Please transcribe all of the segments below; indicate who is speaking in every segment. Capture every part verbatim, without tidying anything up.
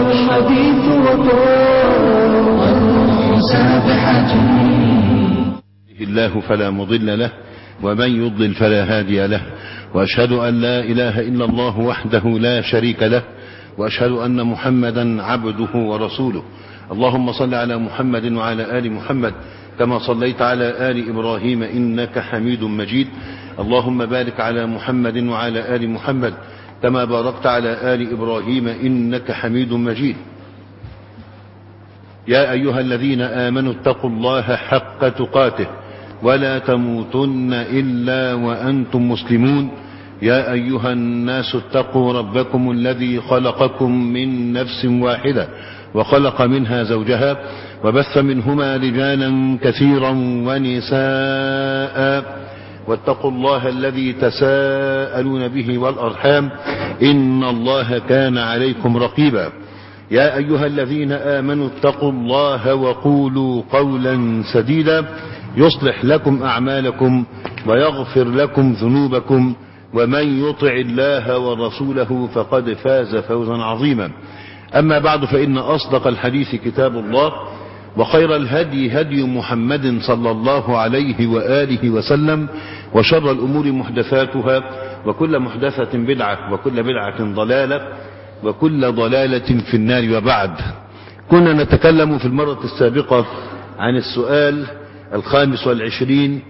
Speaker 1: والحديث وطور سابحة.
Speaker 2: الله فلا مضل له ومن يضلل فلا هادي له، وأشهد أن لا إله إلا الله وحده لا شريك له، وأشهد أن محمدا عبده ورسوله. اللهم صل على محمد وعلى آل محمد كما صليت على آل إبراهيم إنك حميد مجيد. اللهم بارك على محمد وعلى آل محمد كما باركت على آل إبراهيم إنك حميد مجيد. يا أيها الذين آمنوا اتقوا الله حق تقاته ولا تموتن إلا وأنتم مسلمون. يا أيها الناس اتقوا ربكم الذي خلقكم من نفس واحدة وخلق منها زوجها وبث منهما رجالا كثيرا ونساء، واتقوا الله الذي تساءلون به والأرحام إن الله كان عليكم رقيبا. يا أيها الذين آمنوا اتقوا الله وقولوا قولا سديدا يصلح لكم أعمالكم ويغفر لكم ذنوبكم، ومن يطع الله ورسوله فقد فاز فوزا عظيما. أما بعد، فإن أصدق الحديث كتاب الله، وخير الهدي هدي محمد صلى الله عليه وآله وسلم، وشر الأمور محدثاتها، وكل محدثة بدعة، وكل بدعة ضلالة، وكل ضلالة في النار. وبعد، كنا نتكلم في المرة السابقة عن السؤال الخامس والعشرين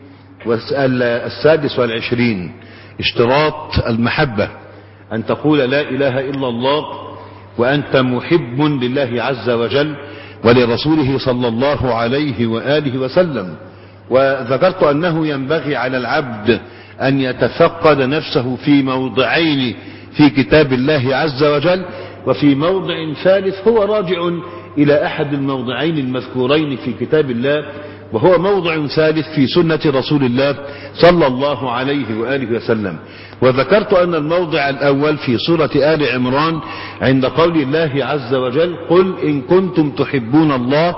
Speaker 2: والسادس والعشرين، اشتراط المحبة، أن تقول لا إله إلا الله وأنت محب لله عز وجل ولرسوله صلى الله عليه وآله وسلم. وذكرت أنه ينبغي على العبد أن يتفقد نفسه في موضعين في كتاب الله عز وجل، وفي موضع ثالث هو راجع إلى أحد الموضعين المذكورين في كتاب الله، وهو موضع ثالث في سنة رسول الله صلى الله عليه وآله وسلم. وذكرت أن الموضع الأول في سورة آل عمران عند قول الله عز وجل: قل إن كنتم تحبون الله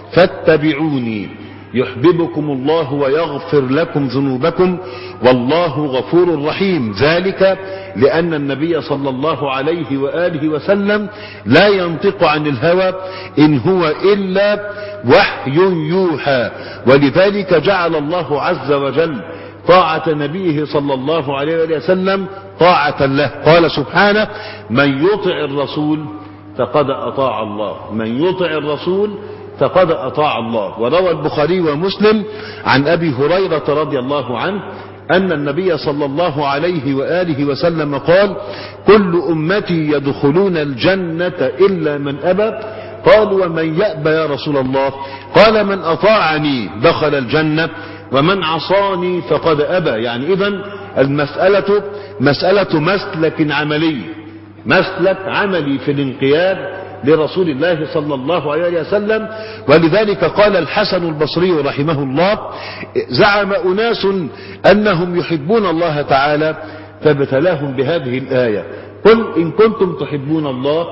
Speaker 2: فاتبعوني يحببكم الله ويغفر لكم ذنوبكم والله غفور رحيم. ذلك لأن النبي صلى الله عليه وآله وسلم لا ينطق عن الهوى إن هو إلا وحي يوحى، ولذلك جعل الله عز وجل طاعة نبيه صلى الله عليه وآله وسلم طاعة له. قال سبحانه: من يطع الرسول فقد أطاع الله، من يطع الرسول فقد أطاع الله. وروى البخاري ومسلم عن أبي هريرة رضي الله عنه أن النبي صلى الله عليه وآله وسلم قال: كل أمتي يدخلون الجنة إلا من أبى. قالوا: ومن يأبى يا رسول الله؟ قال: من أطاعني دخل الجنة ومن عصاني فقد أبى. يعني إذن المسألة مسألة مسلك عملي، مسلك عملي في الانقياد لرسول الله صلى الله عليه وسلم. ولذلك قال الحسن البصري رحمه الله: زعم أناس أنهم يحبون الله تعالى فابتلاهم بهذه الآية: قل إن كنتم تحبون الله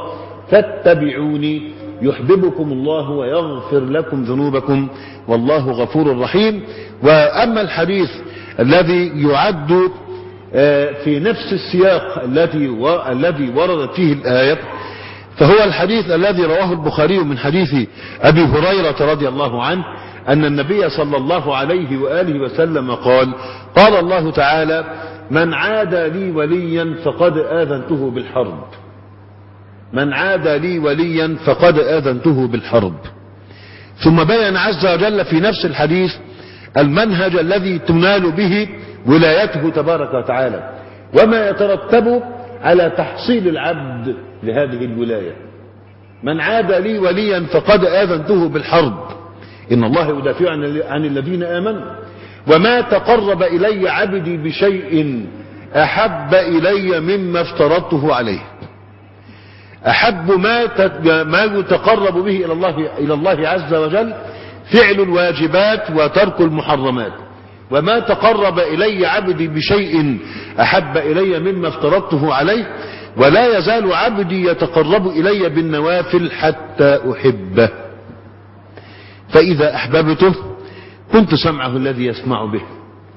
Speaker 2: فاتبعوني يحببكم الله ويغفر لكم ذنوبكم والله غفور رحيم. وأما الحديث الذي يعد في نفس السياق الذي وردت فيه الآية، فهو الحديث الذي رواه البخاري من حديث أبي هريرة رضي الله عنه أن النبي صلى الله عليه وآله وسلم قال: قال الله تعالى: من عادى لي وليا فقد آذنته بالحرب، من عادى لي وليا فقد آذنته بالحرب. ثم بين عز وجل في نفس الحديث المنهج الذي تنال به ولايته تبارك وتعالى، وما يترتب على تحصيل العبد لهذه الولاية. من عادى لي وليا فقد آذنته بالحرب، إن الله يدافع عن الذين آمنوا، وما تقرب إلي عبدي بشيء أحب إلي مما افترضته عليه. أحب ما ما يتقرب به إلى الله إلى الله عز وجل فعل الواجبات وترك المحرمات، وما تقرب إلي عبدي بشيء أحب إلي مما افترضته عليه، ولا يزال عبدي يتقرب إلي بالنوافل حتى أحبه. فإذا أحببته كنت سمعه الذي يسمع به،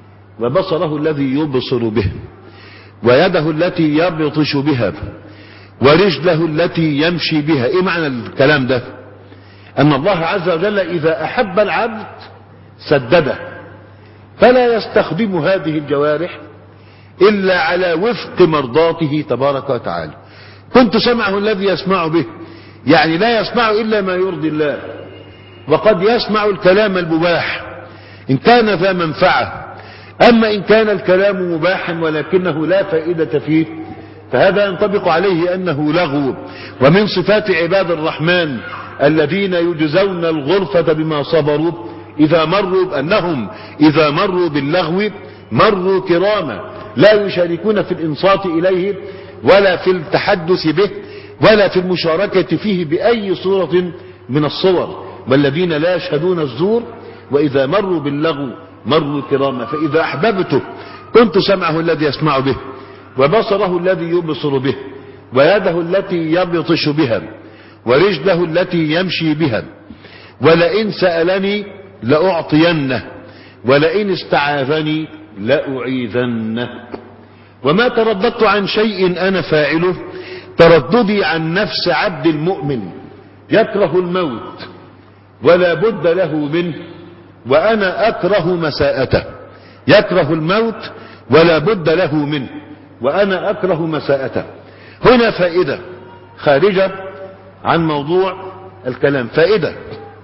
Speaker 2: وبصره الذي يبصر به، ويده التي يبطش بها، ورجله التي يمشي بها. ايه معنى الكلام ده؟ ان الله عز وجل اذا احب العبد سدده، فلا يستخدم هذه الجوارح الا على وفق مرضاته تبارك وتعالى. كنت سمعه الذي يسمع به، يعني لا يسمع الا ما يرضي الله، وقد يسمع الكلام المباح ان كان ذا منفعة. اما ان كان الكلام مباحا ولكنه لا فائدة فيه فهذا ينطبق عليه انه لغو. ومن صفات عباد الرحمن الذين يجزون الغرفة بما صبروا اذا مروا بانهم اذا مروا باللغو مروا كراما، لا يشاركون في الانصات اليه ولا في التحدث به ولا في المشاركة فيه بأي صورة من الصور، والذين لا يشهدون الزور وإذا مروا باللغو مروا كراما. فإذا أحببته كنت سمعه الذي يسمع به، وبصره الذي يبصر به، ويده التي يبطش بها، ورجله التي يمشي بها. ولئن سألني لأعطينه، ولئن استعاذني لأعيذنه. وما ترددت عن شيء أنا فاعله ترددي عن نفس عبد المؤمن يكره الموت ولا بد له منه، وأنا أكره مساءته. يكره الموت ولا بد له منه، وأنا أكره مساءته. هنا فائدة خارجة عن موضوع الكلام، فائدة.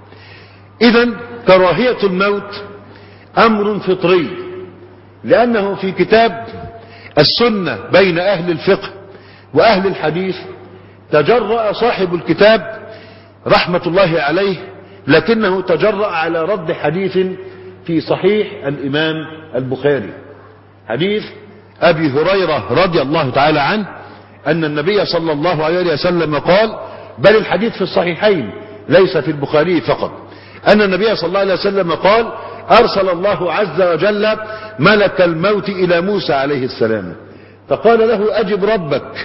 Speaker 2: إذن كراهية الموت أمر فطري، لأنه في كتاب السنة بين أهل الفقه وأهل الحديث تجرأ صاحب الكتاب رحمة الله عليه، لكنه تجرأ على رد حديث في صحيح الإمام البخاري، حديث أبي هريرة رضي الله تعالى عنه أن النبي صلى الله عليه وسلم قال، بل الحديث في الصحيحين ليس في البخاري فقط، أن النبي صلى الله عليه وسلم قال: أرسل الله عز وجل ملك الموت إلى موسى عليه السلام فقال له: أجب ربك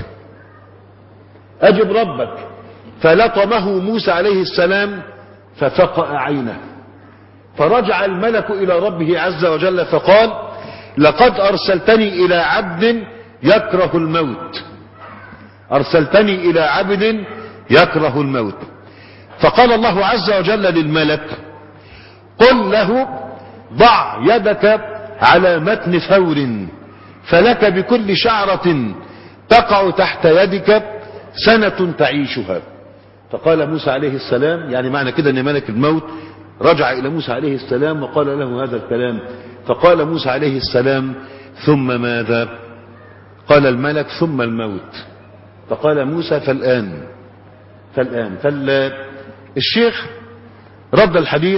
Speaker 2: أجب ربك فلطمه موسى عليه السلام ففقأ عينه. فرجع الملك إلى ربه عز وجل فقال: لقد أرسلتني إلى عبد يكره الموت أرسلتني إلى عبد يكره الموت. فقال الله عز وجل للملك: قل له ضع يدك على متن ثور فلك بكل شعرة تقع تحت يدك سنة تعيشها. فقال موسى عليه السلام، يعني معنى كده ان ملك الموت رجع الى موسى عليه السلام وقال له هذا الكلام. فقال موسى عليه السلام: ثم ماذا؟ قال الملك: ثم الموت. فقال موسى: فالآن فالآن فالشيخ رد الحديث.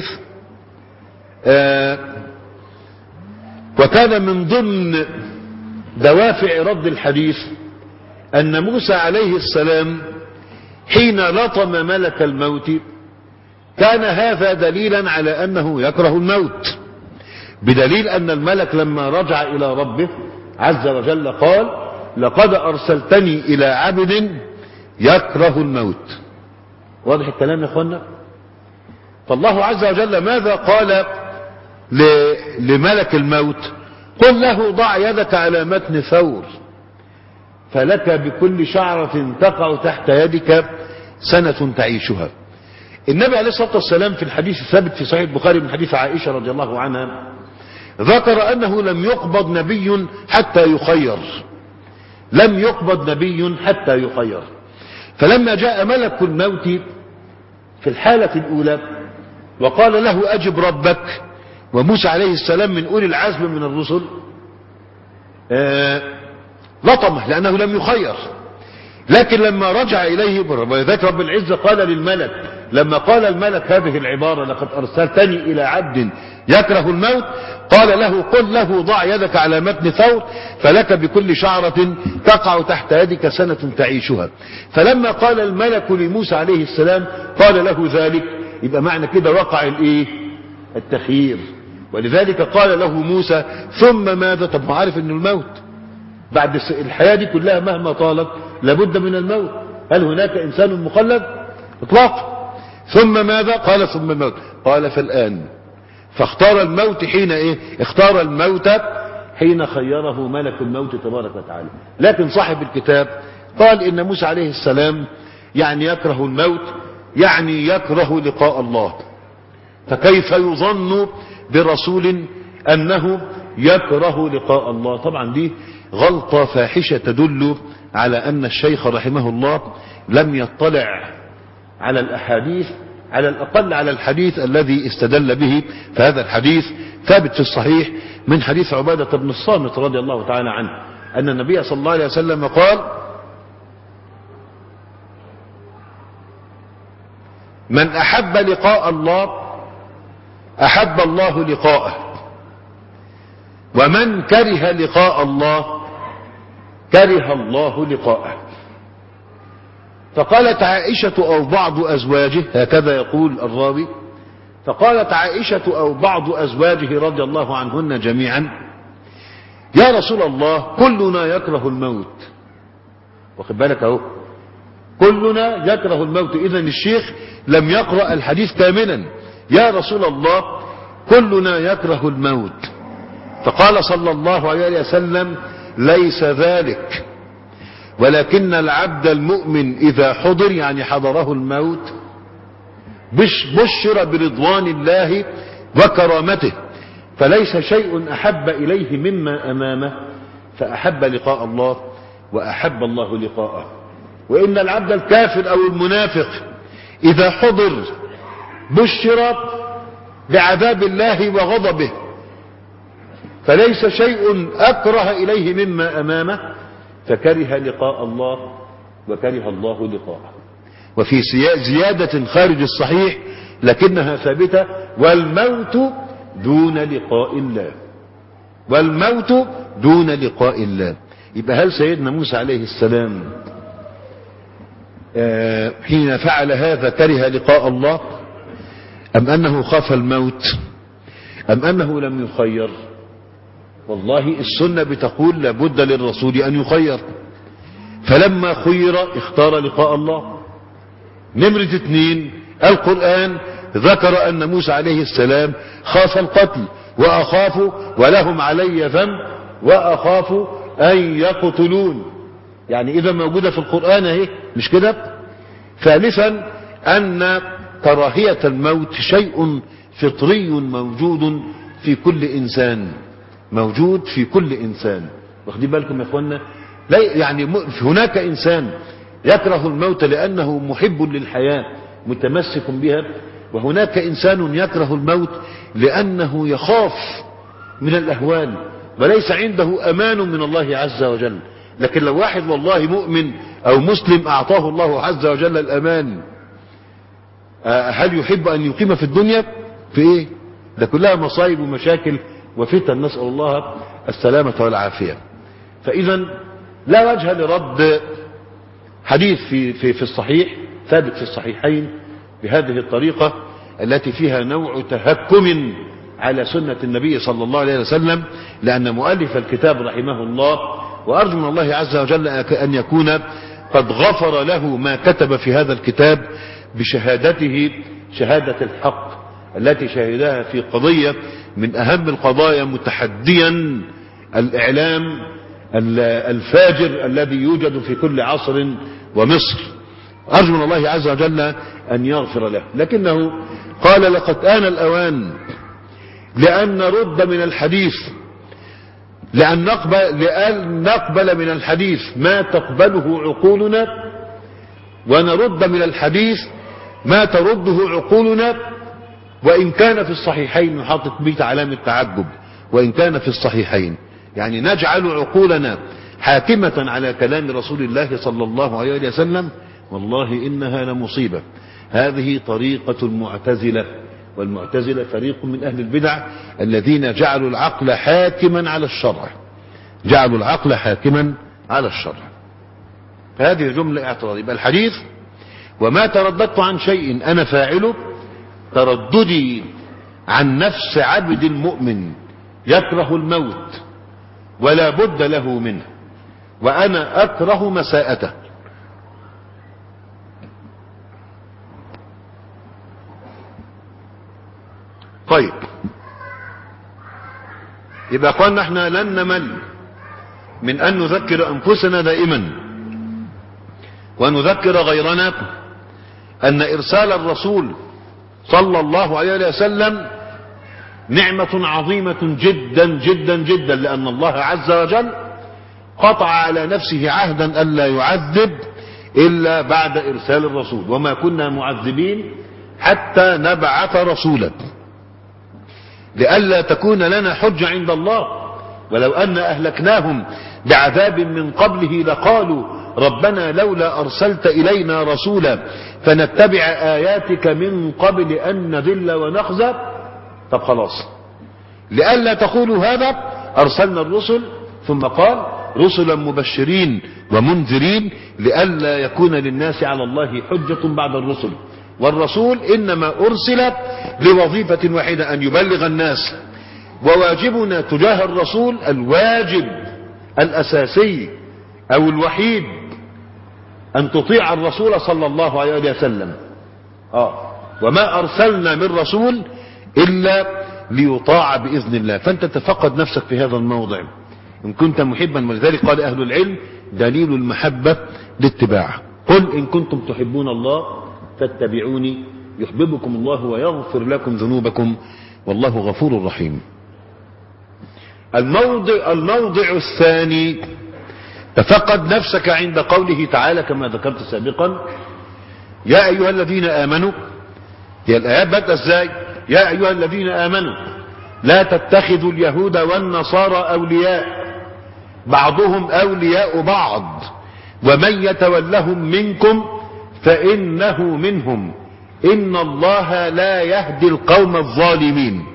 Speaker 2: آه وكان من ضمن دوافع رد الحديث أن موسى عليه السلام حين لطم ملك الموت كان هذا دليلا على أنه يكره الموت، بدليل أن الملك لما رجع إلى ربه عز وجل قال: لقد أرسلتني إلى عبد يكره الموت. واضح الكلام يا اخوانا؟ فالله عز وجل ماذا قال لملك الموت؟ قل له ضع يدك على متن ثور فلك بكل شعرة تقع تحت يدك سنة تعيشها. النبي عليه الصلاة والسلام في الحديث الثابت في صحيح البخاري من حديث عائشة رضي الله عنها ذكر أنه لم يقبض نبي حتى يخير لم يقبض نبي حتى يخير. فلما جاء ملك الموت في الحالة الأولى وقال له: أجب ربك، وموسى عليه السلام من أولي العزم من الرسل، آه لطمه لأنه لم يخير. لكن لما رجع إليه ولذلك رب العزة قال للملك، لما قال الملك هذه العبارة: لقد أرسلتني إلى عبد يكره الموت، قال له: قل له ضع يدك على متن ثور فلك بكل شعرة تقع تحت يدك سنة تعيشها. فلما قال الملك لموسى عليه السلام قال له ذلك، يبقى معنى كده وقع الايه؟ التخيير. ولذلك قال له موسى: ثم ماذا؟ طب ما عارف انه الموت بعد الحياة دي كلها مهما طالت لابد من الموت. هل هناك انسان مخلد؟ اطلاقا. ثم ماذا؟ قال: ثم الموت. قال: فالآن. فاختار الموت حين ايه؟ اختار الموت حين خيره ملك الموت تبارك وتعالى. لكن صاحب الكتاب قال إن موسى عليه السلام يعني يكره الموت، يعني يكره لقاء الله، فكيف يظن برسول أنه يكره لقاء الله؟ طبعا دي غلطة فاحشة تدل على أن الشيخ رحمه الله لم يطلع على الأحاديث، على الأقل على الحديث الذي استدل به. فهذا الحديث ثابت في الصحيح من حديث عبادة بن الصامت رضي الله تعالى عنه أن النبي صلى الله عليه وسلم قال: من أحب لقاء الله أحب الله لقاءه، ومن كره لقاء الله كره الله لقاءه. فقالت عائشة أو بعض أزواجه، هكذا يقول الراوي، فقالت عائشة أو بعض أزواجه رضي الله عنهن جميعا: يا رسول الله كلنا يكره الموت. واخد بالك اهو، كلنا يكره الموت. إذن الشيخ لم يقرأ الحديث كاملا. يا رسول الله كلنا يكره الموت. فقال صلى الله عليه وسلم: ليس ذلك، ولكن العبد المؤمن إذا حضر، يعني حضره الموت، بشر برضوان الله وكرامته، فليس شيء أحب إليه مما أمامه، فأحب لقاء الله وأحب الله لقاءه. وإن العبد الكافر أو المنافق إذا حضر بشر بعذاب الله وغضبه، فليس شيء أكره إليه مما أمامه، فكره لقاء الله وكره الله لقاءه. وفي زيادة خارج الصحيح لكنها ثابتة: والموت دون لقاء الله، والموت دون لقاء الله. يبقى هل سيدنا موسى عليه السلام حين فعل هذا كره لقاء الله، أم أنه خاف الموت، أم أنه لم يخير؟ والله السنة بتقول لابد للرسول أن يخير، فلما خير اختار لقاء الله. نمرة اثنين، القرآن ذكر أن موسى عليه السلام خاف القتل، وأخاف ولهم علي ذنب وأخاف أن يقتلون، يعني إذا موجودة في القرآن اهي، مش كده؟ ثالثا أن كراهية الموت شيء فطري موجود في كل إنسان، موجود في كل إنسان. واخدين بالكم يا اخوانا؟ لا يعني هناك إنسان يكره الموت لأنه محب للحياة متمسك بها، وهناك إنسان يكره الموت لأنه يخاف من الأهوال وليس عنده أمان من الله عز وجل. لكن لو واحد والله مؤمن أو مسلم أعطاه الله عز وجل الأمان، هل يحب أن يقيم في الدنيا؟ في إيه؟ ده كلها مصايب ومشاكل وفتن، نسأل الله السلامة والعافية. فإذا لا وجه لرد حديث في, في, في الصحيح ثابت في الصحيحين بهذه الطريقة التي فيها نوع تهكم على سنة النبي صلى الله عليه وسلم، لأن مؤلف الكتاب رحمه الله، وأرجو من الله عز وجل أن يكون قد غفر له ما كتب في هذا الكتاب بشهادته شهادة الحق التي شهدها في قضية من أهم القضايا، متحديا الإعلام الفاجر الذي يوجد في كل عصر ومصر. أرجو من الله عز وجل أن يغفر له. لكنه قال: لقد آن الأوان لأن نرد من الحديث لأن نقبل, لأن نقبل من الحديث ما تقبله عقولنا، ونرد من الحديث ما ترده عقولنا، وإن كان في الصحيحين، نحطت بيت علامة تعجب، وإن كان في الصحيحين، يعني نجعل عقولنا حاكمة على كلام رسول الله صلى الله عليه وسلم. والله إنها لمصيبة. هذه طريقة المعتزلة، والمعتزلة فريق من أهل البدع الذين جعلوا العقل حاكما على الشرع، جعلوا العقل حاكما على الشرع. فهذه جملة اعتراض. يبقى الحديث: وما ترددت عن شيء أنا فاعله، ترددي عن نفس عبد المؤمن يكره الموت ولا بد له منه، وأنا أكره مساءته. طيب، يبقى قلنا احنا لن نمل من أن نذكر أنفسنا دائما ونذكر غيرنا أن إرسال الرسول صلى الله عليه وسلم نعمة عظيمة جدا جدا جدا، لأن الله عز وجل قطع على نفسه عهدا ألا يعذب إلا بعد إرسال الرسول، وما كنا معذبين حتى نبعث رسولا، لئلا تكون لنا حجة عند الله. ولو أن أهلكناهم بعذاب من قبله لقالوا ربنا لولا أرسلت إلينا رسولا فنتبع آياتك من قبل أن نذل ونخزى. طب خلاص، لئلا تقولوا هذا أرسلنا الرسل، ثم قال رسلا مبشرين ومنذرين لئلا يكون للناس على الله حجة بعد الرسل. والرسول إنما أرسل لوظيفة واحدة، أن يبلغ الناس. وواجبنا تجاه الرسول الواجب الأساسي أو الوحيد أن تطيع الرسول صلى الله عليه وسلم. آه وما أرسلنا من رسول إلا ليطاع بإذن الله. فأنت تفقد نفسك في هذا الموضع إن كنت محبا. ولذلك قال أهل العلم دليل المحبة لاتباع. قل إن كنتم تحبون الله فاتبعوني يحببكم الله ويغفر لكم ذنوبكم والله غفور رحيم. الموضع, الموضع الثاني تفقد نفسك عند قوله تعالى كما ذكرت سابقا يا أيها الذين آمنوا. هي الآيات بدأ ازاي؟ يا أيها الذين آمنوا لا تتخذوا اليهود والنصارى أولياء بعضهم أولياء بعض ومن يتولهم منكم فإنه منهم إن الله لا يهدي القوم الظالمين.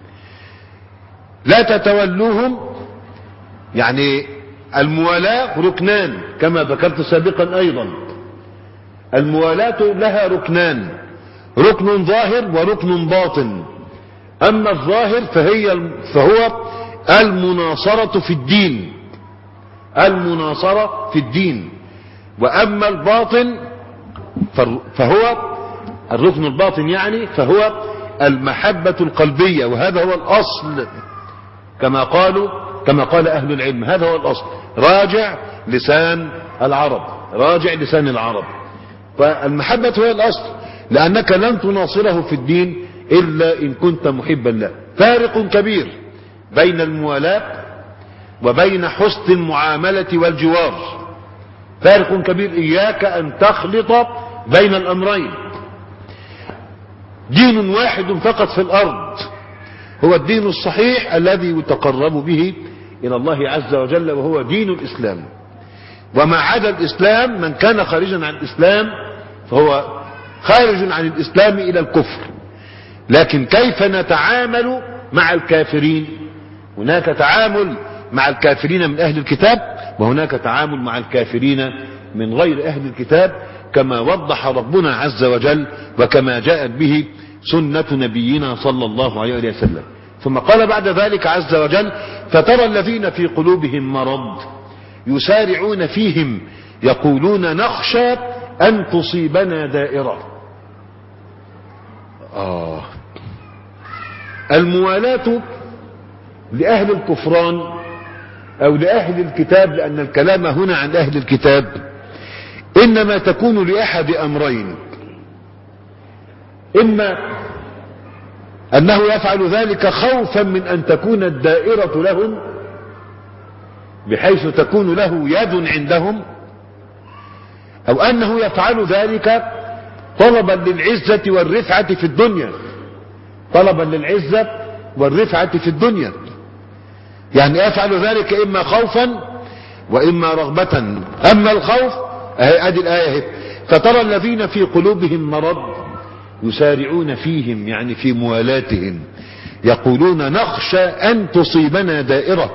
Speaker 2: لا تتولوهم يعني الموالاة ركنان كما ذكرت سابقا أيضا. الموالاة لها ركنان، ركن ظاهر وركن باطن. أما الظاهر فهي فهو المناصرة في الدين، المناصرة في الدين. وأما الباطن فهو الركن الباطن يعني فهو المحبة القلبية، وهذا هو الأصل كما قالوا كما قال أهل العلم. هذا هو الأصل. راجع لسان العرب، راجع لسان العرب. فالمحبة هي الأصل، لأنك لن تناصره في الدين إلا إن كنت محبا له. فارق كبير بين الموالاة وبين حسن المعاملة والجوار، فارق كبير. إياك أن تخلط بين الأمرين. دين واحد فقط في الأرض هو الدين الصحيح الذي يتقرب به إلى الله عز وجل، وهو دين الإسلام. وما عدا الإسلام من كان خارجا عن الإسلام فهو خارج عن الإسلام إلى الكفر. لكن كيف نتعامل مع الكافرين؟ هناك تعامل مع الكافرين من أهل الكتاب، وهناك تعامل مع الكافرين من غير أهل الكتاب، كما وضح ربنا عز وجل وكما جاءت به سنة نبينا صلى الله عليه وسلم. ثم قال بعد ذلك عز وجل فترى الذين في قلوبهم مرض يسارعون فيهم يقولون نخشى أن تصيبنا دائرة. آه. الموالاة لأهل الكفران أو لأهل الكتاب، لأن الكلام هنا عن أهل الكتاب، إنما تكون لأحد أمرين: إما أنه يفعل ذلك خوفا من أن تكون الدائرة لهم بحيث تكون له يد عندهم، أو أنه يفعل ذلك طلبا للعزة والرفعة في الدنيا، طلبا للعزة والرفعة في الدنيا. يعني يفعل ذلك إما خوفا وإما رغبة. أما الخوف أدي الآية، فترى الذين في قلوبهم مرض يسارعون فيهم يعني في موالاتهم يقولون نخشى أن تصيبنا دائرة.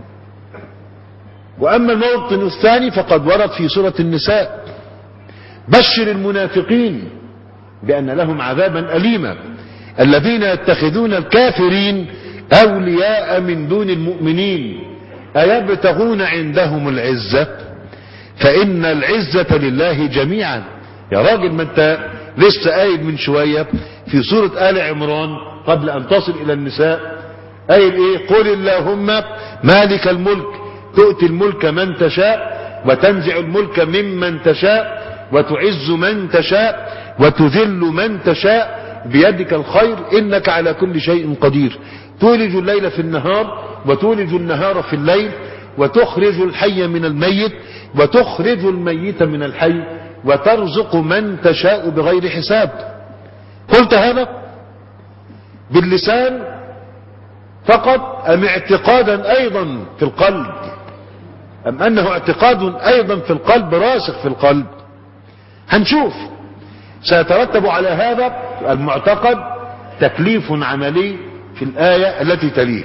Speaker 2: وأما الموطن الثاني فقد ورد في سورة النساء: بشر المنافقين بأن لهم عذابا أليما الذين يتخذون الكافرين أولياء من دون المؤمنين أيبتغون عندهم العزة فإن العزة لله جميعا. يا راجل، ما انت لسه قايل من شوية في سورة آل عمران قبل أن تصل إلى النساء قايل إيه؟ قل اللهم مالك الملك تؤتي الملك من تشاء وتنزع الملك ممن تشاء وتعز من تشاء وتذل من تشاء بيدك الخير إنك على كل شيء قدير. تولج الليل في النهار وتولج النهار في الليل، وتخرج الحي من الميت وتخرج الميت من الحي، وترزق من تشاء بغير حساب. قلت هذا باللسان فقط أم اعتقادا أيضا في القلب، أم أنه اعتقاد أيضا في القلب راسخ في القلب؟ هنشوف. سيترتب على هذا المعتقد تكليف عملي في الآية التي تليه: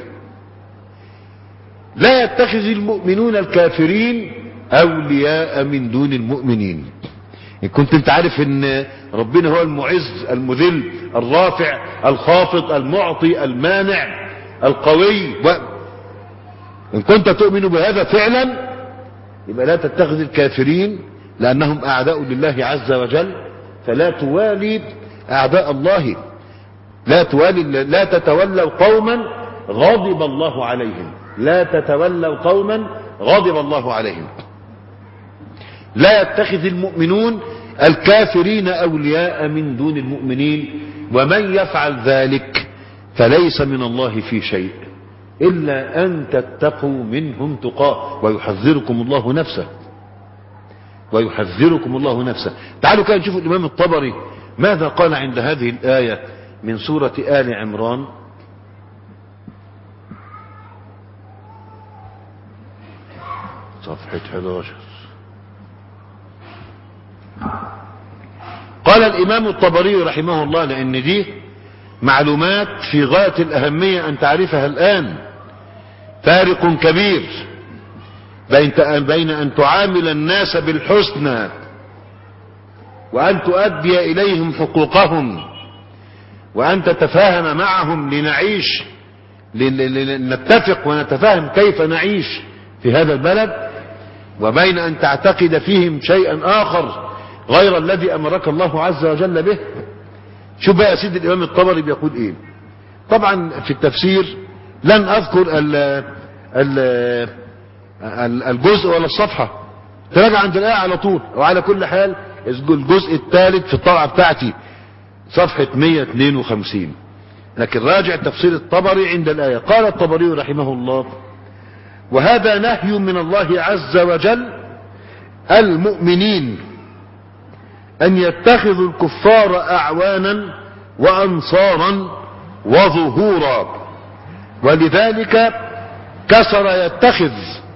Speaker 2: لا يتخذ المؤمنون الكافرين أولياء من دون المؤمنين. إن كنت انت عارف ان ربنا هو المعز المذل الرافع الخافض المعطي المانع القوي، و... إن كنت تؤمن بهذا فعلا يبقى لا تتخذ الكافرين لأنهم أعداء لله عز وجل، فلا توالي أعداء الله، لا توالي، لا تتولوا قوما غضب الله عليهم، لا تتولوا قوما غضب الله عليهم. لا يتخذ المؤمنون الكافرين أولياء من دون المؤمنين، ومن يفعل ذلك فليس من الله في شيء إلا أن تتقوا منهم تقاه ويحذركم الله نفسه، ويحذركم الله نفسه. تعالوا كده نشوف الإمام الطبري ماذا قال عند هذه الآية من سورة آل عمران. صفحة أحد عشر. قال الإمام الطبري رحمه الله، لأن دي معلومات في غاية الأهمية أن تعرفها الآن، فارق كبير بين أن تعامل الناس بالحسنى وأن تؤدي إليهم حقوقهم وأن تتفاهم معهم لنعيش لنتفق ونتفاهم كيف نعيش في هذا البلد، وبين أن تعتقد فيهم شيئا آخر غير الذي أمرك الله عز وجل به. شوف بقى يا سيدي الإمام الطبري بيقول إيه. طبعا في التفسير لن أذكر ال ال الجزء ولا الصفحة، تراجع عند الآية على طول. وعلى كل حال الجزء الثالث في الطبعة بتاعتي صفحة مئة واثنين وخمسين، لكن راجع تفسير الطبري عند الآية. قال الطبري رحمه الله: وهذا نهي من الله عز وجل المؤمنين أن يتخذوا الكفار أعوانا وأنصارا وظهورا، ولذلك كسر يتخذ،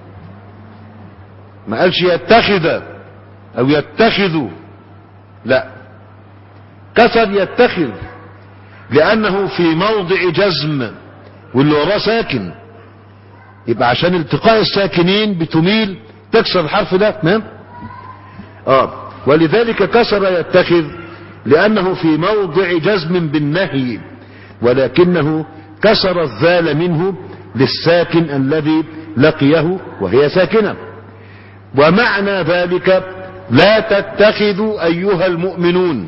Speaker 2: ما قالش يتخذ أو يتخذوا، لا، كسر يتخذ لأنه في موضع جزم واللي وراه ساكن، يبقى عشان التقاء الساكنين بتميل تكسر الحرف ده. تمام؟ اه ولذلك كسر يتخذ لأنه في موضع جزم بالنهي، ولكنه كسر الذال منه للساكن الذي لقيه وهي ساكنة. ومعنى ذلك: لا تتخذوا أيها المؤمنون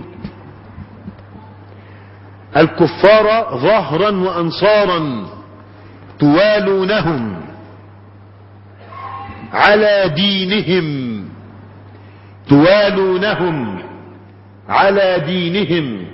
Speaker 2: الكفار ظهرا وأنصارا توالونهم على دينهم، توالونهم على دينهم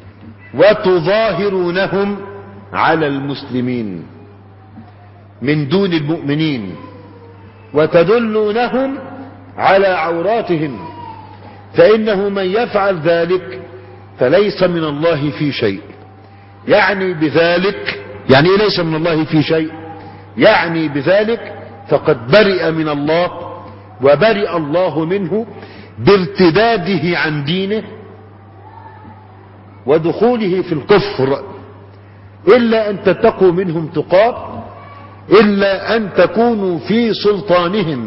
Speaker 2: وتظاهرونهم على المسلمين من دون المؤمنين، وتدلونهم على عوراتهم، فإنه من يفعل ذلك فليس من الله في شيء. يعني بذلك، يعني إيه ليس من الله في شيء؟ يعني بذلك فقد برئ من الله وبرئ الله منه بارتداده عن دينه ودخوله في الكفر، إلا أن تتقوا منهم تقاه، إلا أن تكونوا في سلطانهم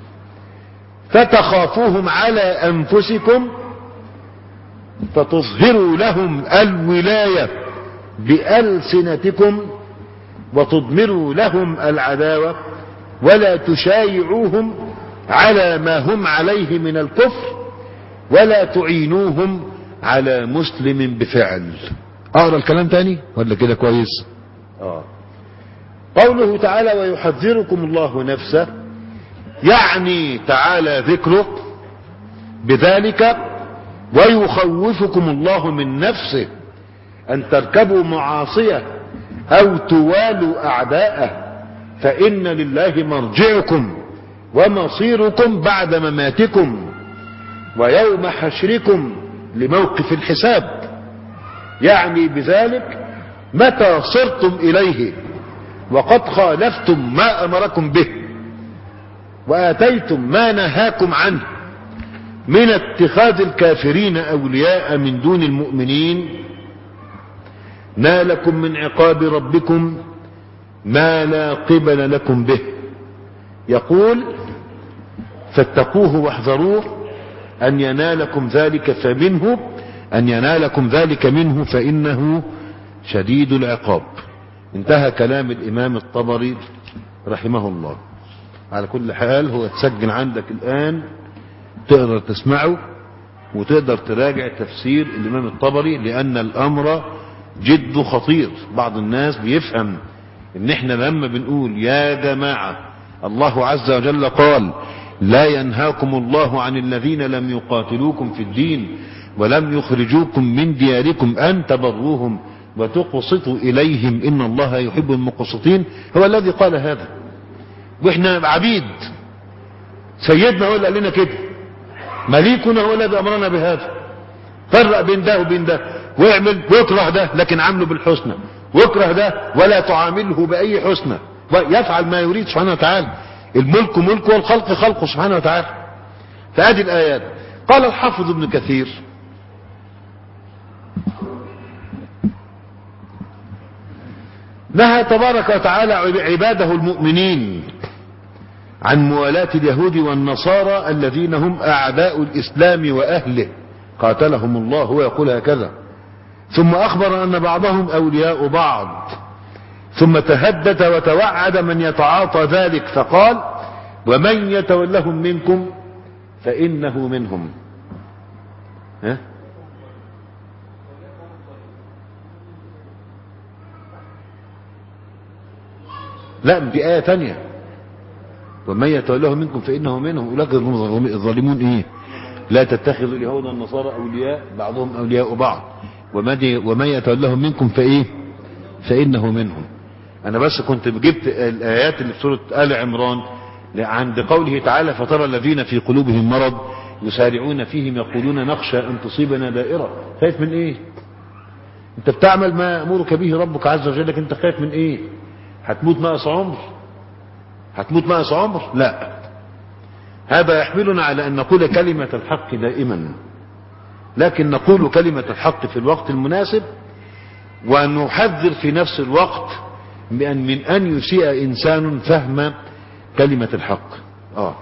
Speaker 2: فتخافوهم على أنفسكم فتظهروا لهم الولاية بألسنتكم وتضمروا لهم العداوة، ولا تشايعوهم على ما هم عليه من الكفر، ولا تعينوهم على مسلم بفعل. اقرا الكلام تاني ولا كده كويس؟ اه قوله تعالى: ويحذركم الله نفسه، يعني تعالى ذكره بذلك ويخوفكم الله من نفسه أن تركبوا معاصية أو توالوا أعداءه، فإن لله مرجعكم ومصيركم بعد مماتكم ويوم حشركم لموقف الحساب. يعني بذلك متى صرتم إليه وقد خالفتم ما أمركم به وآتيتم ما نهاكم عنه من اتخاذ الكافرين أولياء من دون المؤمنين، نالكم من عقاب ربكم ما لا قبل لكم به. يقول فاتقوه واحذروه أن ينالكم ذلك فمنه أن ينالكم ذلك منه فإنه شديد العقاب. انتهى كلام الإمام الطبري رحمه الله. على كل حال هو تسجل عندك الآن، تقدر تسمعه وتقدر تراجع تفسير الإمام الطبري، لأن الأمر جد خطير. بعض الناس بيفهم ان احنا لما بنقول يا جماعة الله عز وجل قال لا ينهاكم الله عن الذين لم يقاتلوكم في الدين ولم يخرجوكم من دياركم أن تبروهم وتقسطوا إليهم إن الله يحب المقسطين، هو الذي قال هذا، واحنا عبيد. سيدنا هو اللي قال لنا كده، مليكنا هو الذي أمرنا بهذا. فرق بين ده وبين ده، واعمل واكره ده لكن عامله بالحسنى، واكره ده ولا تعامله بأي حسنى، ويفعل ما يريد سبحانه وتعالى. الملك ملكه والخلق خلقه سبحانه وتعالى. فهذه الآيات. قال الحافظ ابن كثير نهى تبارك وتعالى عباده المؤمنين عن موالاة اليهود والنصارى الذين هم أعداء الإسلام وأهله قاتلهم الله، هو يقول هكذا. ثم أخبر أن بعضهم أولياء بعض، ثم تهدد وتوعد من يتعاطى ذلك فقال ومن يتولهم منكم فإنه منهم. ها؟ لا دي آية ثانية، ومن يتولهم منكم فإنه منهم أولئك الظالمون. إيه؟ لا تتخذوا اليهود والنصارى أولياء بعضهم أولياء بعض ومن يتولهم منكم فإيه فإنه منهم. أنا بس كنت جبت الآيات اللي في سورة آل عمران عند قوله تعالى فترى الذين في قلوبهم مرض يسارعون فيهم يقولون نخشى أن تصيبنا دائرة. خايف من إيه؟ أنت بتعمل ما أمرك به ربك عز وجل، لكن أنت خايف من إيه؟ هتموت ناقص عمر؟ هتموت ناقص عمر؟ لا. هذا يحملنا على أن نقول كلمة الحق دائما، لكن نقول كلمة الحق في الوقت المناسب، ونحذر في نفس الوقت من, من أن يسيء إنسان فهم كلمة الحق. آه.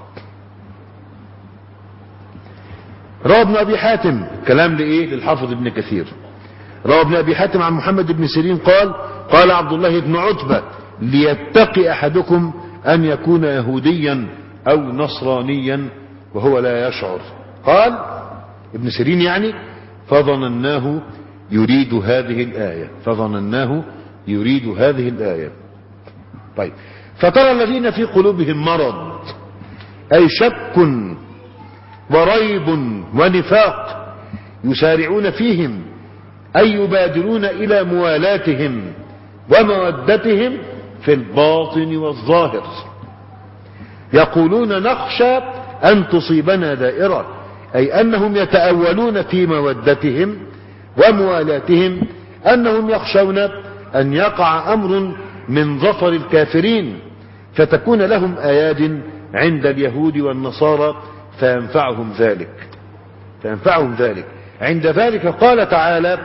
Speaker 2: روى ابن أبي حاتم، كلام لإيه؟ للحافظ ابن كثير. روى ابن أبي حاتم عن محمد بن سيرين قال قال عبد الله بن عتبة ليتقي أحدكم أن يكون يهوديا أو نصرانيا وهو لا يشعر. قال ابن سيرين يعني فظنناه يريد هذه الآية، فظنناه يريد هذه الآية. طيب، فترى الذين في قلوبهم مرض أي شك وريب ونفاق يسارعون فيهم أي يبادرون إلى موالاتهم ومودتهم في الباطن والظاهر، يقولون نخشى أن تصيبنا دائرة، أي أنهم يتأولون في مودتهم وموالاتهم أنهم يخشون أن يقع أمر من ظفر الكافرين فتكون لهم أياد عند اليهود والنصارى فينفعهم ذلك فينفعهم ذلك عند ذلك قال تعالى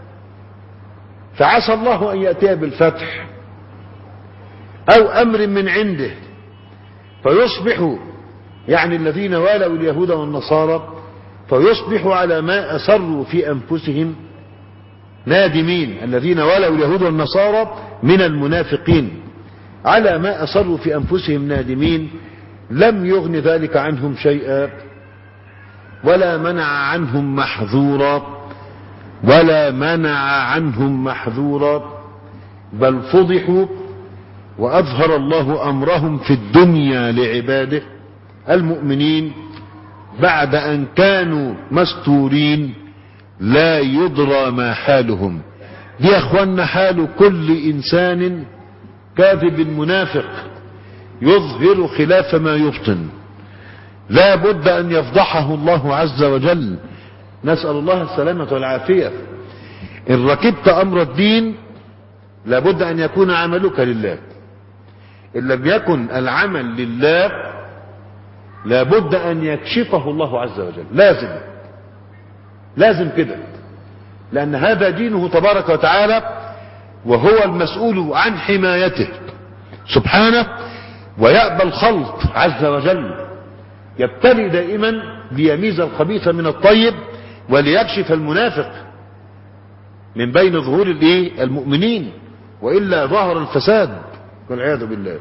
Speaker 2: فعسى الله أن يأتي بالفتح أو أمر من عنده فيصبحوا، يعني الذين والوا اليهود والنصارى، فيصبحوا على ما أسروا في أنفسهم نادمين. الذين والوا اليهود والنصارى من المنافقين على ما أسروا في أنفسهم نادمين، لم يغن ذلك عنهم شيئا ولا منع عنهم محذورا ولا منع عنهم محذورا بل فضحوا، وأظهر الله أمرهم في الدنيا لعباده المؤمنين بعد أن كانوا مستورين لا يدرى ما حالهم. دي يا اخوانا حال كل إنسان كاذب منافق يظهر خلاف ما يبطن، لا بد أن يفضحه الله عز وجل. نسأل الله السلامة والعافية. إن ركبت أمر الدين لا بد أن يكون عملك لله، إن لم يكن العمل لله لا بد أن يكشفه الله عز وجل. لازم لازم كده، لأن هذا دينه تبارك وتعالى وهو المسؤول عن حمايته سبحانه، ويأبى الخلق عز وجل يبتلي دائما ليميز الخبيث من الطيب وليكشف المنافق من بين ظهور الايه المؤمنين، وإلا ظهر الفساد والعياذ بالله.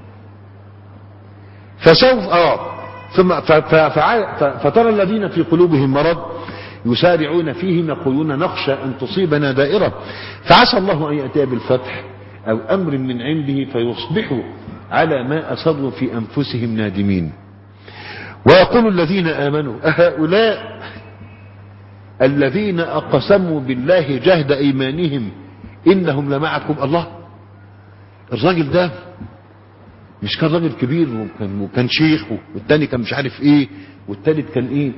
Speaker 2: فسوف اه ثم فترى الذين في قلوبهم مرض يسارعون فيهم يقولون نخشى أن تصيبنا دائرة فعسى الله أن يأتي بالفتح أو أمر من عنده فيصبحوا على ما أصروا في أنفسهم نادمين. ويقول الذين آمنوا أهؤلاء الذين أقسموا بالله جهد أيمانهم إنهم لمعكم. الله، الراجل ده مش كان راجل كبير وكان, وكان شيخ، والتاني كان مش عارف ايه، والتالت كان ايه.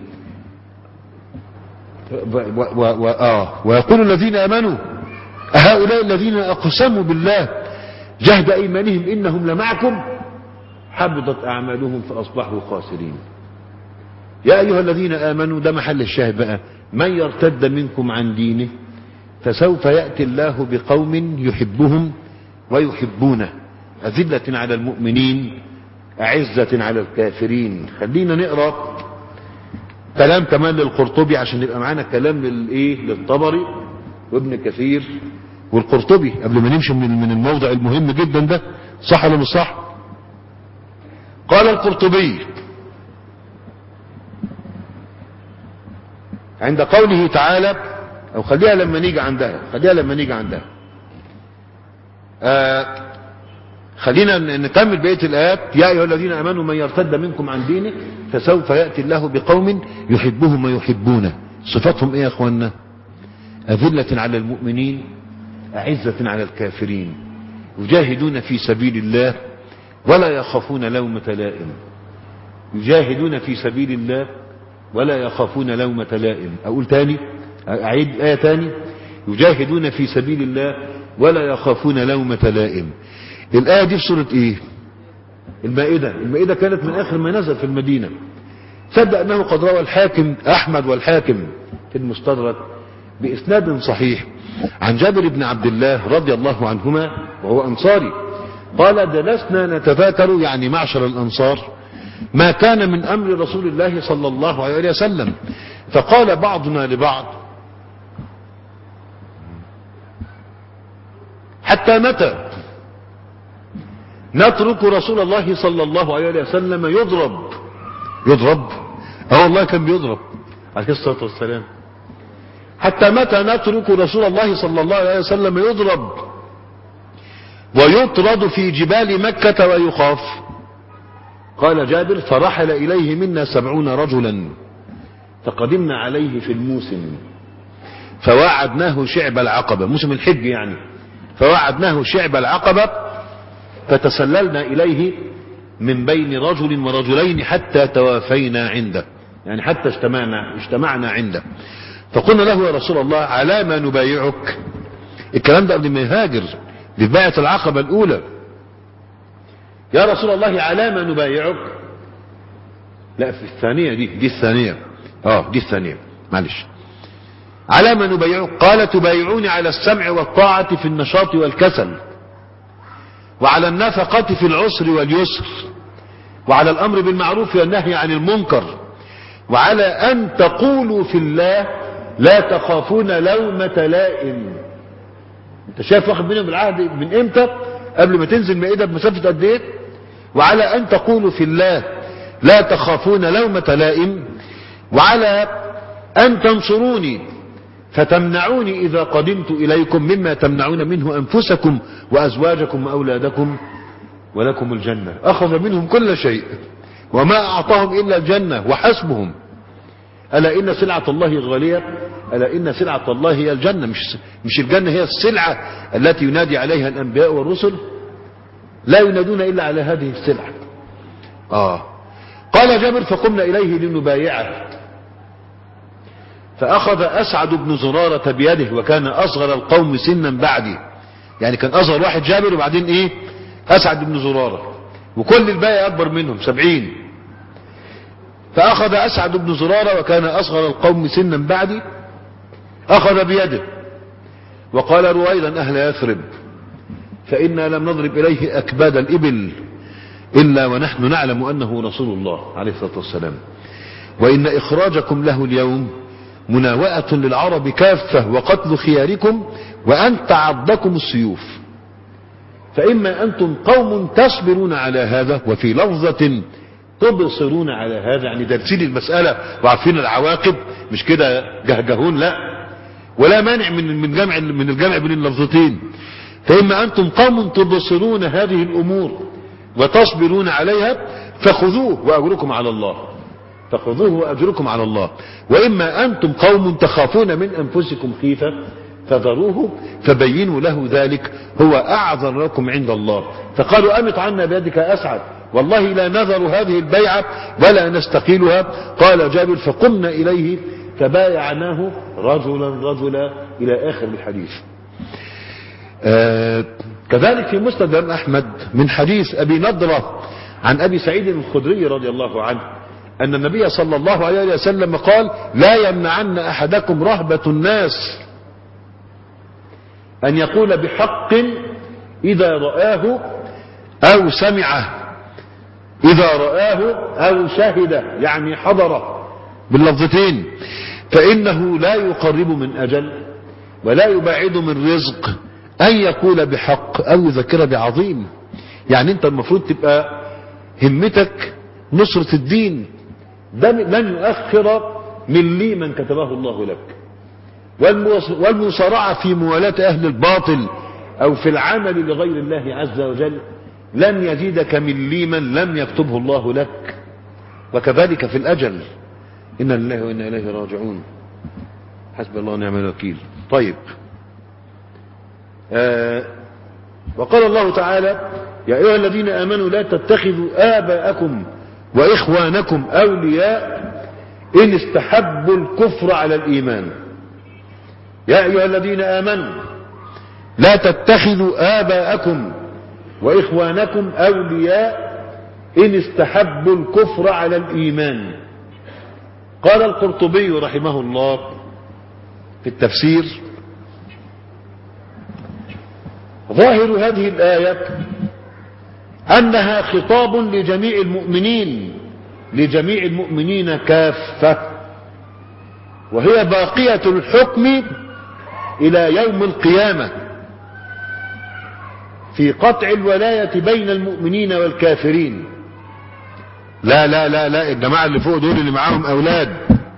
Speaker 2: و و و آه ويقول الذين آمنوا أهؤلاء الذين أقسموا بالله جهد أيمانهم إنهم لمعكم حبطت أعمالهم فأصبحوا خاسرين. يا أيها الذين آمنوا، ده محل الشاهد بقى، من يرتد منكم عن دينه فسوف يأتي الله بقوم يحبهم ويحبونه أذلة على المؤمنين أعزة على الكافرين. خلينا نقرأ كلام كمان للقرطبي عشان يبقى معانا كلام للايه للطبري وابن كثير والقرطبي قبل ما نمشي من من الموضع المهم جدا ده. صح ولا مش صح؟ قال القرطبي عند قوله تعالى، او خليها لما نيجي عندها خليها لما نيجي عندها آه خلينا نكمل بقية الآيات. يا أيها الذين آمنوا من يرتد منكم عن دينه فسوف يأتي الله بقوم يحبهم ويحبونه. صفاتهم ايه يا اخوانا؟ أذلة على المؤمنين أعزة على الكافرين يجاهدون في سبيل الله ولا يخافون لومة لائم. يجاهدون في سبيل الله ولا يخافون لومة لائم. أقول تاني، أعيد آية تاني، يجاهدون في سبيل الله ولا يخافون لومة لائم. الآية دي في سورة ايه؟ المائدة. المائدة كانت من آخر ما نزل في المدينة. صدق أنه قد روى الحاكم أحمد والحاكم في المستدرك بإسناد صحيح عن جابر بن عبد الله رضي الله عنهما وهو أنصاري قال جلسنا نتذاكر، يعني معشر الأنصار، ما كان من أمر رسول الله صلى الله عليه وسلم، فقال بعضنا لبعض حتى متى نترك رسول الله صلى الله عليه وسلم يضرب يضرب اه والله كان بيضرب عليه الصلاة والسلام. حتى متى نترك رسول الله صلى الله عليه وسلم يضرب ويطرد في جبال مكة ويخاف؟ قال جابر فرحل إليه منا سبعون رجلا فقدمنا عليه في الموسم فواعدناه شعب العقبة، موسم الحج يعني، فواعدناه شعب العقبة فتسللنا إليه من بين رجل ورجلين حتى توافينا عنده، يعني حتى اجتمعنا اجتمعنا عنده. فقلنا له يا رسول الله على ما نبايعك؟ الكلام ده قبل ما يهاجر، دي بيعة العقبة الأولى. يا رسول الله على ما نبايعك؟ لا في الثانية دي دي الثانية اه دي الثانية معلش. على ما نبايعك؟ قال تبايعوني على السمع والطاعة في النشاط والكسل، وعلى النفقة في العسر واليسر، وعلى الأمر بالمعروف والنهي عن المنكر، وعلى أن تقولوا في الله لا تخافون لومة لائم. انت شايف واخد منهم العهد من امتى؟ قبل ما تنزل مائدة بمسافة قد ايه؟ وعلى أن تقولوا في الله لا تخافون لومة لائم، وعلى أن تنصروني فتمنعوني إذا قدمت إليكم مما تمنعون منه أنفسكم وأزواجكم وأولادكم ولكم الجنة. أخذ منهم كل شيء وما أعطاهم إلا الجنة وحسبهم. ألا إن سلعة الله غالية، ألا إن سلعة الله هي الجنة، مش مش الجنة هي السلعة التي ينادي عليها الأنبياء والرسل، لا ينادون إلا على هذه السلعة. آه قال جابر فقمنا إليه لنبايعه، فأخذ أسعد بن زرارة بيده، وكان أصغر القوم سنا بعدي، يعني كان أصغر واحد جابر وبعدين إيه أسعد بن زرارة، وكل الباقي أكبر منهم سبعين. فأخذ أسعد بن زرارة وكان أصغر القوم سنا بعدي، أخذ بيده وقال رويدا أهل يثرب، فإنا لم نضرب إليه أكباد الإبل إلا ونحن نعلم أنه رسول الله عليه الصلاة والسلام، وإن إخراجكم له اليوم مناوئة للعرب كافة وقتل خياركم وأن تعضكم السيوف، فإما أنتم قوم تصبرون على هذا، وفي لفظة تبصرون على هذا، يعني دارسين المسألة وعارفين العواقب، مش كده جهجهون، لا، ولا مانع من من جمع من الجمع بين اللفظتين. فإما أنتم قوم تبصرون هذه الأمور وتصبرون عليها فخذوه وأجركم على الله، فخذوه وأجركم على الله، وإما أنتم قوم تخافون من أنفسكم خيفة فذروه فبينوا له ذلك هو أعذر لكم عند الله. فقالوا أمط عنا بيدك أسعد، والله لا نذر هذه البيعة ولا نستقيلها. قال جابر فقمنا إليه فبايعناه رجلا رجلا إلى آخر الحديث. آه كذلك في مسند أحمد من حديث أبي نضرة عن أبي سعيد الخدري رضي الله عنه أن النبي صلى الله عليه وسلم قال لا يمنعن أحدكم رهبة الناس أن يقول بحق إذا رآه أو سمعه، إذا رآه أو شهد يعني حضره باللفظتين، فإنه لا يقرب من أجل ولا يبعد من رزق أن يقول بحق أو يذكر بعظيم. يعني أنت المفروض تبقى همتك نصرة الدين، ده لن يؤخر ملي من كتبه الله لك، والمصارعة في موالاة أهل الباطل أو في العمل لغير الله عز وجل لن يزيدك مليما لم يكتبه الله لك، وكذلك في الأجل. إنا لله وإنا إليه راجعون، حسب الله ونعم الوكيل. طيب آه وقال الله تعالى يا أيها الذين آمنوا لا تتخذوا آباءكم وإخوانكم أولياء إن استحبوا الكفر على الإيمان. يا أيها الذين آمنوا لا تتخذوا آباءكم وإخوانكم أولياء إن استحبوا الكفر على الإيمان. قال القرطبي رحمه الله في التفسير ظاهر هذه الآية أنها خطاب لجميع المؤمنين لجميع المؤمنين كافة، وهي باقية الحكم إلى يوم القيامة في قطع الولاية بين المؤمنين والكافرين. لا لا لا لا الجماعة اللي فوق دول اللي معاهم أولاد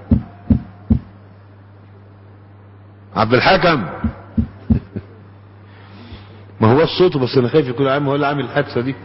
Speaker 2: عبد الحكم ما هو الصوت بس أنا خايف يكون عام هو اللي عامل الحادثة دي.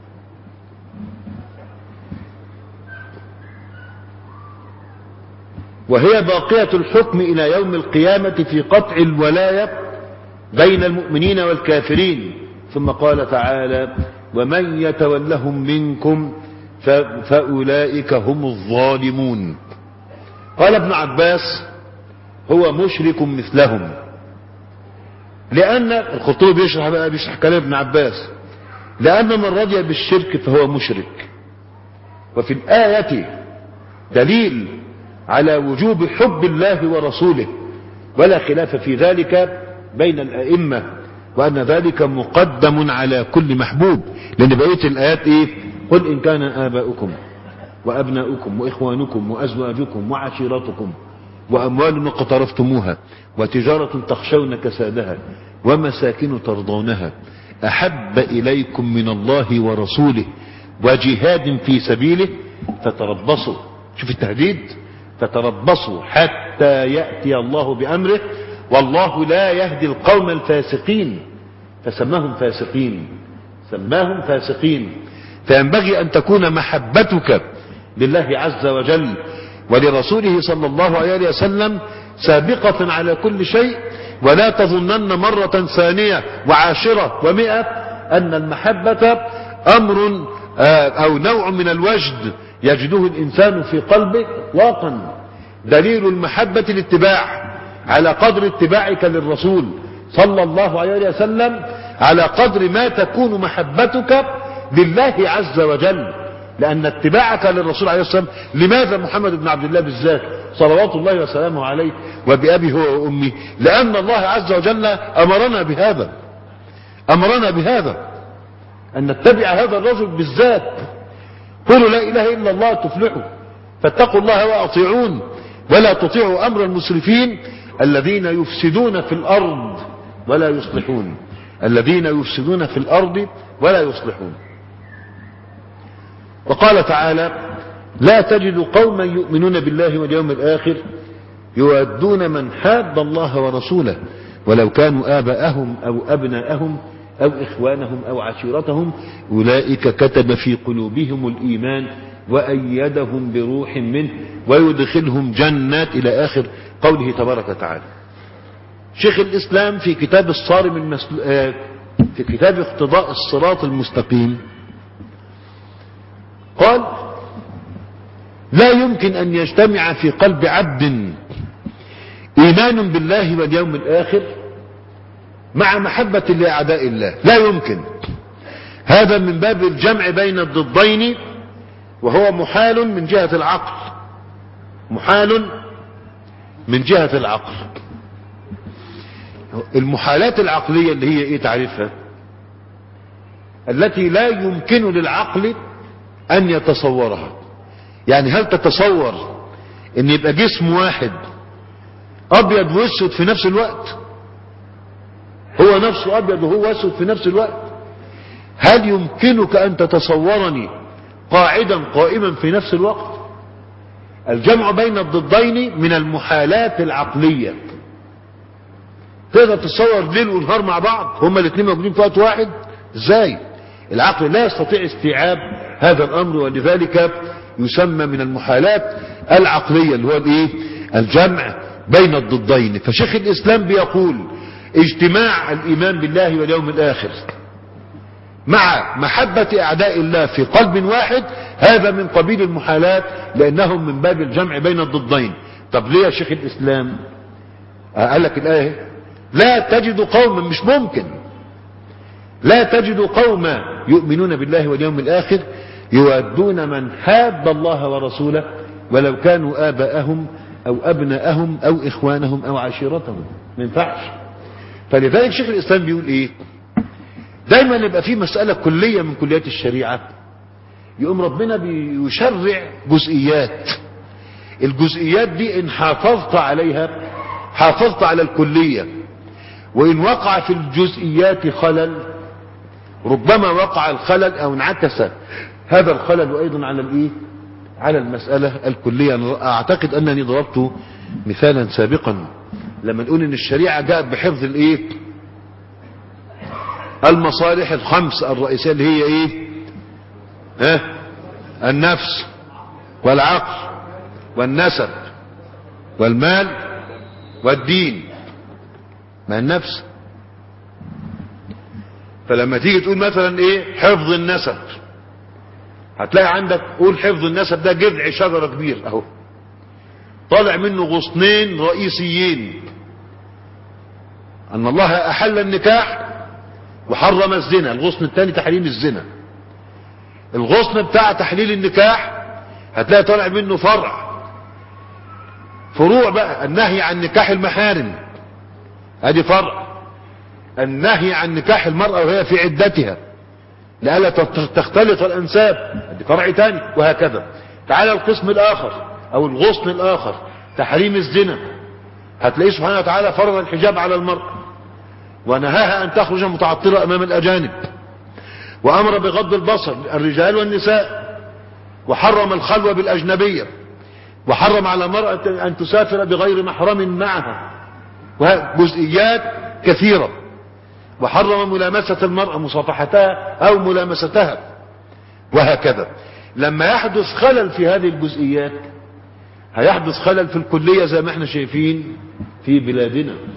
Speaker 2: وهي باقية الحكم إلى يوم القيامة في قطع الولاية بين المؤمنين والكافرين. ثم قال تعالى ومن يتولهم منكم فأولئك هم الظالمون. قال ابن عباس هو مشرك مثلهم، لأن الخطوبي بيشرح بقى بيشرح كلام ابن عباس لأن من رضي بالشرك فهو مشرك. وفي الآية دليل على وجوب حب الله ورسوله ولا خلاف في ذلك بين الأئمة، وأن ذلك مقدم على كل محبوب، لأن بقية الآيات إيه؟ قل إن كان آباؤكم وأبناؤكم وإخوانكم وأزواجكم وعشيرتكم وأموال اقترفتموها وتجارة تخشون كسادها ومساكن ترضونها أحب إليكم من الله ورسوله وجهاد في سبيله فتربصوا. شوف التهديد، فتربصوا حتى يأتي الله بأمره والله لا يهدي القوم الفاسقين. فسماهم فاسقين سماهم فاسقين. فينبغي أن تكون محبتك بالله عز وجل ولرسوله صلى الله عليه وسلم سابقة على كل شيء. ولا تظنن مرة ثانية وعاشرة ومئة أن المحبة أمر أو نوع من الوجد يجده الإنسان في قلبه إطلاقا. دليل المحبة الاتباع، على قدر اتباعك للرسول صلى الله عليه وسلم على قدر ما تكون محبتك لله عز وجل. لأن اتباعك للرسول عليه الصلاة والسلام، لماذا محمد بن عبد الله بالذات صلوات الله وسلامه عليه وبأبي هو وأمي؟ لأن الله عز وجل أمرنا بهذا، أمرنا بهذا أن نتبع هذا الرجل بالذات. قولوا لا إله إلا الله تفلحوا، فاتقوا الله وأطيعون ولا تطيعوا أمر المسرفين الذين يفسدون في الأرض ولا يصلحون، الذين يفسدون في الأرض ولا يصلحون. وقال تعالى: لا تجد قوما يؤمنون بالله واليوم الآخر يودون من حاد الله ورسوله ولو كانوا آباءهم أو أبناءهم أو إخوانهم أو عشيرتهم أولئك كتب في قلوبهم الإيمان وأيدهم بروح منه ويدخلهم جنات إلى آخر قوله تبارك وتعالى. شيخ الإسلام في كتاب الصارم المسل... في كتاب اقتضاء الصراط المستقيم قال: لا يمكن أن يجتمع في قلب عبد إيمان بالله واليوم الآخر مع محبة لأعداء الله، لا يمكن. هذا من باب الجمع بين الضدين، وهو محال من جهة العقل، محال من جهة العقل. المحالات العقلية اللي هي ايه تعريفها؟ التي لا يمكن للعقل ان يتصورها. يعني هل تتصور ان يبقى جسم واحد ابيض واسود في نفس الوقت؟ هو نفسه ابيض وهو اسود في نفس الوقت. هل يمكنك ان تتصورني قاعدا قائما في نفس الوقت؟ الجمع بين الضدين من المحالات العقلية. تقدر تتصور ليل ونهار مع بعض هما الاثنين موجودين في وقت واحد؟ ازاي؟ العقل لا يستطيع استيعاب هذا الامر، ولذلك يسمى من المحالات العقلية اللي هو الايه؟ الجمع بين الضدين. فشيخ الاسلام بيقول: اجتماع الايمان بالله واليوم الاخر مع محبة اعداء الله في قلب واحد هذا من قبيل المحالات، لانهم من باب الجمع بين الضدين. طب ليه يا شيخ الاسلام؟ قال لك الايه: لا تجد قوما، مش ممكن، لا تجد قوما يؤمنون بالله واليوم الآخر يودون من حاد الله ورسوله ولو كانوا آباءهم أو أبناءهم أو إخوانهم أو عشيرتهم. ما ينفعش. فلذلك شيخ الإسلام بيقول إيه؟ دايما يبقى في مسألة كلية من كليات الشريعة، يقوم ربنا بيشرع جزئيات. الجزئيات دي إن حافظت عليها حافظت على الكلية، وإن وقع في الجزئيات خلل ربما وقع الخلل أو انعكس هذا الخلل أيضا على الإيه؟ على المسألة الكلية. أنا أعتقد أنني ضربت مثالا سابقا لما نقول إن الشريعة جاءت بحفظ الإيه؟ المصالح الخمس الرئيسية اللي هي إيه؟ ها؟ النفس والعقل والنسب والمال والدين. ما النفس. فلما تيجي تقول مثلا ايه؟ حفظ النسب، هتلاقي عندك قول حفظ النسب ده جذع شجرة كبير اهو، طالع منه غصنين رئيسيين: ان الله احل النكاح وحرم الزنا. الغصن الثاني تحريم الزنا. الغصن بتاع تحليل النكاح هتلاقي طالع منه فرع، فروع بقى: النهي عن نكاح المحارم، ادي فرع. النهي عن نكاح المرأة وهي في عدتها لألا تختلط الأنساب، ادي فرع تاني، وهكذا. تعالى القسم الآخر أو الغصن الآخر: تحريم الزنا. هتلاقيه سبحانه وتعالى فرض الحجاب على المرأة ونهاها أن تخرج متعطرة أمام الأجانب، وأمر بغض البصر الرجال والنساء، وحرم الخلوة بالأجنبية، وحرم على المرأة أن تسافر بغير محرم معها، وجزئيات كثيرة. وحرم ملامسة المرأة، مصافحتها أو ملامستها، وهكذا. لما يحدث خلل في هذه الجزئيات هيحدث خلل في الكلية زي ما احنا شايفين في بلادنا.